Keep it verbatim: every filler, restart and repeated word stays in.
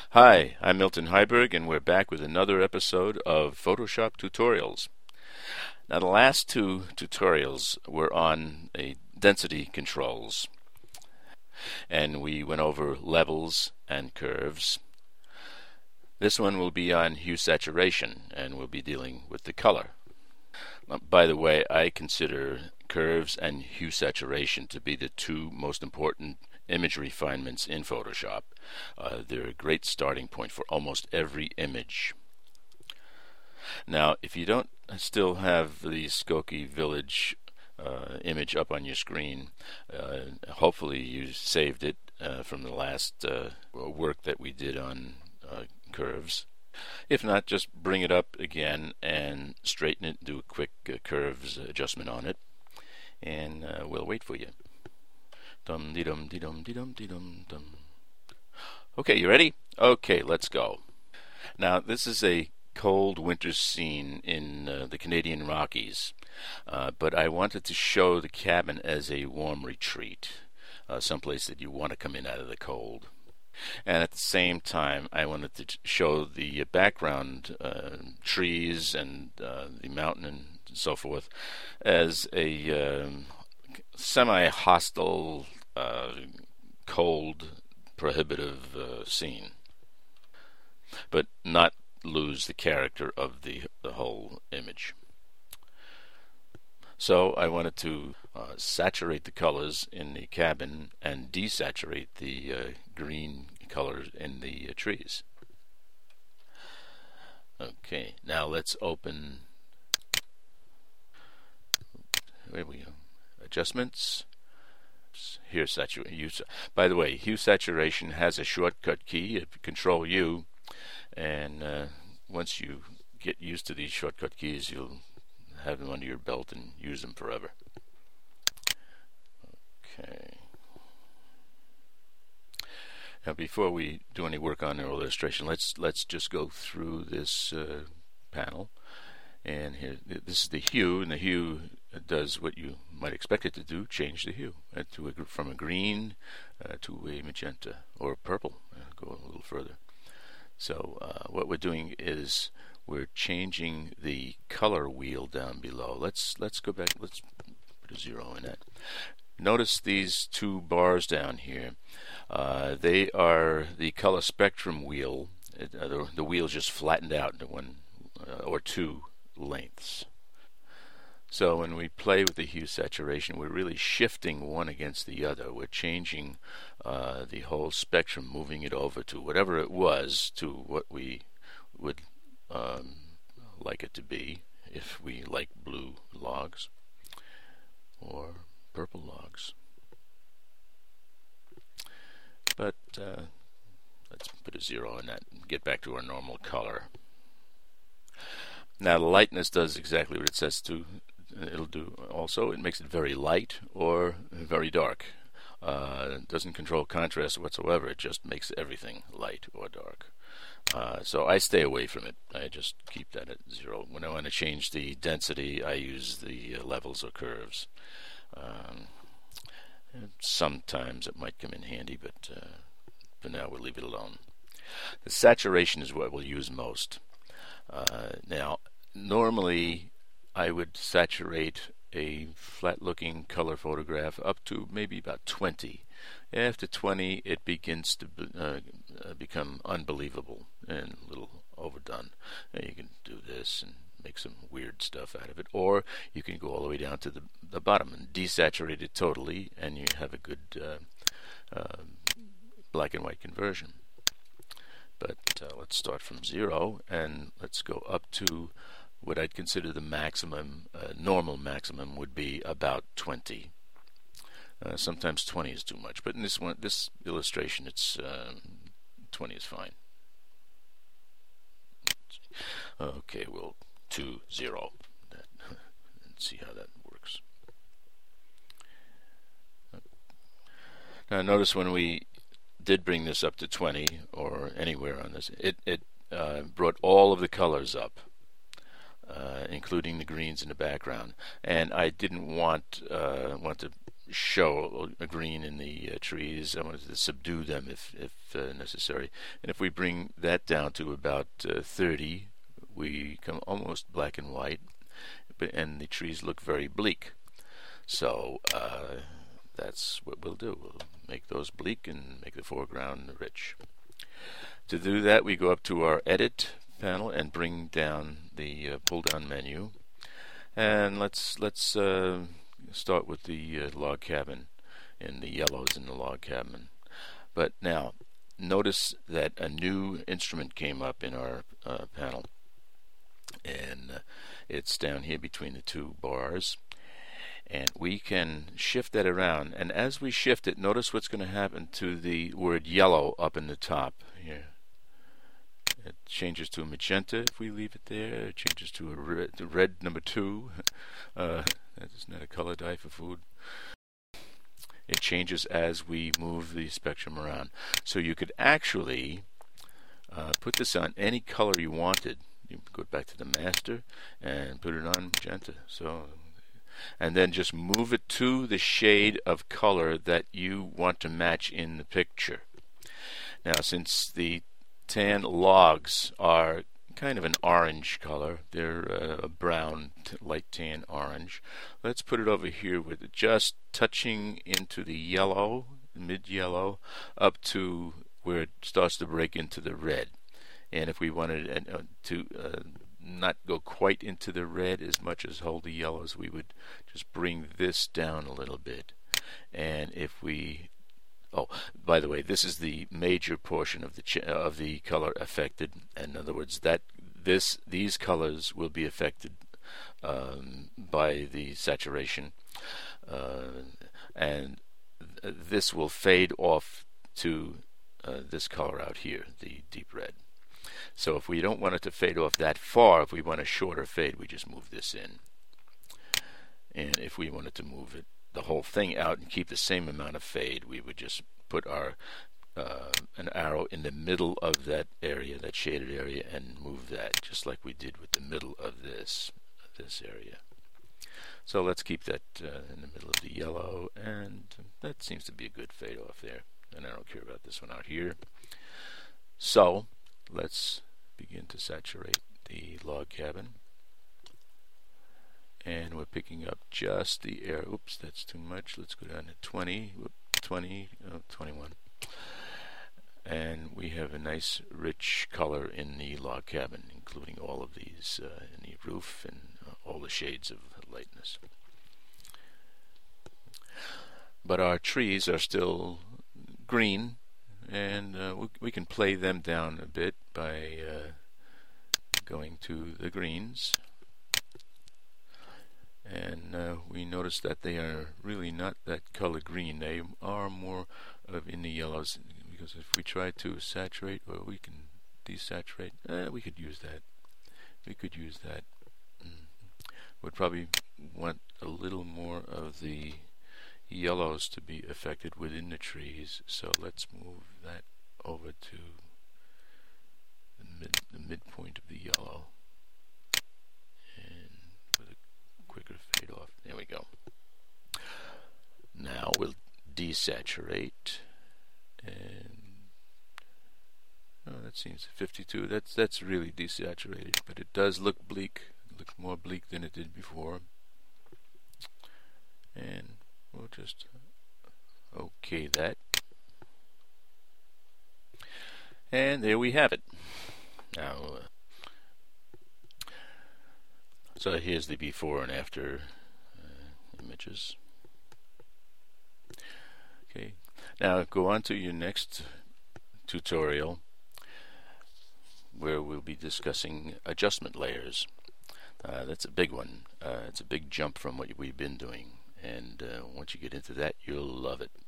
Hi, I'm Milton Heiberg, and we're back with another episode of Photoshop Tutorials. Now, the last two tutorials were on a density controls, and we went over levels and curves. This one will be on hue saturation, and we'll be dealing with the color. Now, by the way, I consider curves and hue saturation to be the two most important image refinements in Photoshop. Uh, they're a great starting point for almost every image. Now, if you don't still have the Skokie Village uh, image up on your screen, uh, hopefully you saved it uh, from the last uh, work that we did on uh, curves. If not, just bring it up again and straighten it, do a quick uh, curves adjustment on it, and uh, we'll wait for you. Dum dee dum dee dum dee dum dee dum dum. Okay, you ready? Okay, let's go. Now, this is a cold winter scene in uh, the Canadian Rockies, uh, but I wanted to show the cabin as a warm retreat, uh, someplace that you want to come in out of the cold. And at the same time, I wanted to show the background, uh, trees and uh, the mountain and so forth, as a um, semi-hostile, uh, cold, prohibitive uh, scene, but not lose the character of the, the whole image. So I wanted to uh, saturate the colors in the cabin and desaturate the uh, green colors in the uh, trees. Okay, now let's open, there we go, adjustments. Here, saturation. By the way, hue saturation has a shortcut key, Control U, and uh, once you get used to these shortcut keys, you'll have them under your belt and use them forever. Okay. Now, before we do any work on the illustration, let's let's just go through this uh, panel. And here, this is the hue, and the hue does what you might expect it to do: change the hue uh, to a, from a green uh, to a magenta or purple. Uh, go a little further. So uh, what we're doing is we're changing the color wheel down below. Let's let's go back. Let's put a zero in that. Notice these two bars down here. Uh, they are the color spectrum wheel. It, uh, the, the wheel just flattened out into one uh, or two lengths. So when we play with the hue saturation, we're really shifting one against the other. We're changing uh, the whole spectrum, moving it over to whatever it was to what we would um, like it to be, if we like blue logs or purple logs. But uh, let's put a zero in that and get back to our normal color. Now, the lightness does exactly what it says to. It'll do also. It makes it very light or very dark. Uh, it doesn't control contrast whatsoever. It just makes everything light or dark. Uh, so I stay away from it. I just keep that at zero. When I want to change the density, I use the uh, levels or curves. Um, sometimes it might come in handy, but uh, for now we'll leave it alone. The saturation is what we'll use most. Uh, now, normally I would saturate a flat-looking color photograph up to maybe about twenty. After twenty, it begins to be, uh, uh, become unbelievable and a little overdone. And you can do this and make some weird stuff out of it, or you can go all the way down to the, the bottom and desaturate it totally, and you have a good uh, uh, black and white conversion. But uh, let's start from zero, and let's go up to what I'd consider the maximum, uh, normal maximum would be about twenty. Uh, sometimes twenty is too much, but in this one, this illustration, it's uh, twenty is fine. Okay, we'll two zero that and see how that works. Now, notice when we did bring this up to twenty or anywhere on this, it it uh, brought all of the colors up. Uh, including the greens in the background, and I didn't want uh, want to show a green in the uh, trees. I wanted to subdue them if, if uh, necessary. And if we bring that down to about uh, thirty, we come almost black and white, but and the trees look very bleak. So uh, that's what we'll do. We'll make those bleak and make the foreground rich. To do that, we go up to our Edit panel and bring down the uh, pull-down menu. And let's let's uh, start with the uh, log cabin and the yellows in the log cabin. But now, notice that a new instrument came up in our uh, panel, and uh, it's down here between the two bars. And we can shift that around, and as we shift it, notice what's going to happen to the word yellow up in the top here. It changes to a magenta if we leave it there. It changes to a red, to red number two. Uh, that's not a color dye for food. It changes as we move the spectrum around. So you could actually uh, put this on any color you wanted. You go back to the master and put it on magenta. So. And then just move it to the shade of color that you want to match in the picture. Now, since the tan logs are kind of an orange color, they're uh, a brown, light tan orange, let's put it over here with it just touching into the yellow, mid-yellow, up to where it starts to break into the red. And if we wanted uh, to uh, not go quite into the red as much as hold the yellows, we would just bring this down a little bit. And if we oh by the way, this is the major portion of the ch of the color affected. In other words, that this these colors will be affected um, by the saturation, uh, and th this will fade off to uh, this color out here, the deep red. So if we don't want it to fade off that far, if we want a shorter fade, we just move this in. And if we wanted to move it, the whole thing out and keep the same amount of fade, we would just put our uh, an arrow in the middle of that area, that shaded area, and move that, just like we did with the middle of this, this area. So let's keep that uh, in the middle of the yellow, and that seems to be a good fade off there. And I don't care about this one out here. So let's begin to saturate the log cabin, and we're picking up just the air. Oops, that's too much. Let's go down to twenty, twenty, oh, twenty-one, and we have a nice rich color in the log cabin, including all of these uh, in the roof and uh, all the shades of lightness. But our trees are still green, and uh, we, we can play them down a bit by uh, going to the greens, and uh, we notice that they are really not that color green. They are more of in the yellows, because if we try to saturate, or we can desaturate, eh, we could use that. We could use that. Mm. Would probably want a little more of the yellows to be affected within the trees, so let's move that over to the, mid, the midpoint of the yellow, and with a quicker fade off. There we go. Now we'll desaturate, and oh, that seems fifty-two. That's that's really desaturated, but it does look bleak. It looks more bleak than it did before, and we'll just okay that. And there we have it. Now, uh, so here's the before and after uh, images. Okay, now go on to your next tutorial, where we'll be discussing adjustment layers. Uh, that's a big one. Uh, it's a big jump from what we've been doing. And uh, once you get into that, you'll love it.